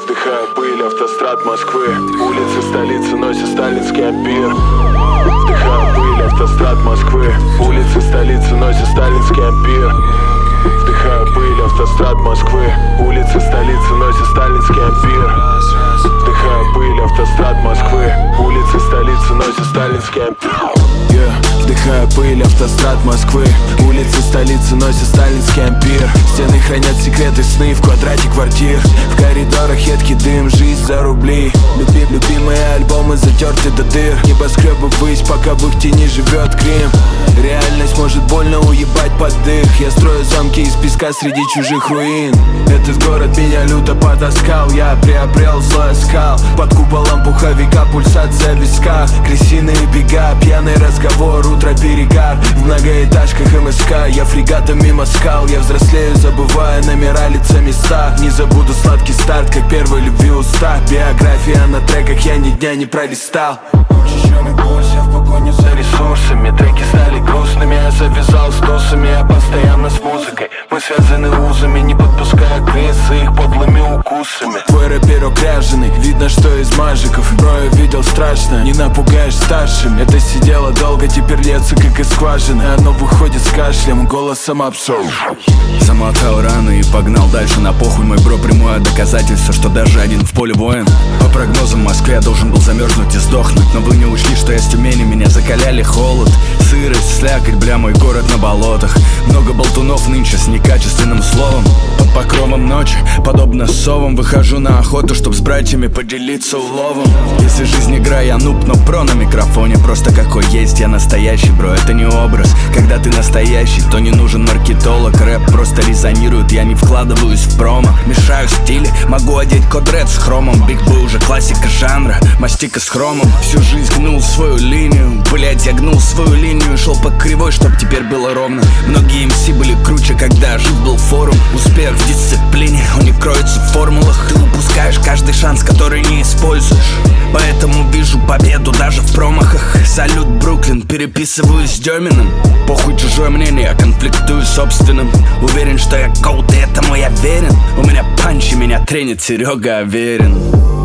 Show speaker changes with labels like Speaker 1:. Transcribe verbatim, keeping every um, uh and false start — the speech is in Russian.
Speaker 1: Вдыхаю пыль, автострад Москвы. Улицы столицы носят сталинский ампир. Вдыхаю пыль, автострад Москвы. Улицы столицы носят сталинский ампир. Вдыхаю пыль, автострад Москвы. Улицы столицы носят сталинский ампир. Вдыхаю пыль, автострад Москвы. Улицы столицы носят сталинский ампир. Yeah. Вдыхаю пыль, автострад Москвы. Улицы столицы носят сталинский ампир. Стены хранят секреты, сны в квадрате квартир. В коридорах едкий дым, жизнь за рубли. Люби, любимые альбомы затерты до дыр. Небоскребы ввысь, пока в их тени живет грим. Реальность может больно уебать под дых. Я строю замки из песка среди чужих руин. Этот город меня люто потаскал. Я приобрел злой оскал. Под куполом пуховика пульсация в висках. Крысиные бега, пьяный разговор, утро перегар. В многоэтажках МСК я фрегатом мимо скал. Я взрослею, забывая номера, лица, места. Не забуду сладкий старт, как первой любви уста. Биография на треках, я ни дня не пролистал. Учащенный пульс, я в погоне за ресурсами. Треки стали грустными, я завязал с тусами. Я постоянно с музыкой, мы связаны узами. Не подпуская крысы их подлыми укусами. Твой рэперок ряженый, видно, что из мажиков. Но я видел страшно, не напугаешь старшим. Это сидело долго, теперь льется как из скважины. Оно выходит с кашлем, голосом абсол.
Speaker 2: Замотал раны и погнал дальше на похуй. Мой бро прямое доказательство, что даже один в поле воин. По прогнозам в Москве я должен был замерзнуть и сдохнуть. Но вы не учли, что я с Тюмени, меня закаляли холод. Сырость, слякоть, бля, мой город на болотах. Много болтунов нынче с некачественным словом. Под покровом ночи, подобно совам, выхожу на охоту, чтоб с братьями поделиться уловом. Если жизнь игра, я нуб, но про на микрофоне. Просто какой есть, я настоящий, бро, это не образ. Когда ты настоящий, то не нужен маркетолог. Рэп просто резонирует, я не вкладываюсь в промо. Мешаю стили, могу одеть код ред с хромом. Биг Б уже классика жанра, мастика с хромом. Всю жизнь гнул свою линию, блять, я гнул свою линию. Шел по кривой, чтоб теперь было ровно. Многие эм си были круче, когда жив был форум. Успех в дисциплине, он не кроется в формулах. Ты упускаешь каждый шанс, который не используешь. Поэтому вижу победу даже в промахах. Салют, Бруклин, переписываюсь с Деминым. Похуй чужое мнение, я конфликтую с собственным. Уверен, что я гоут, и этому я верен. У меня панчи, меня тренит Серега Аверин.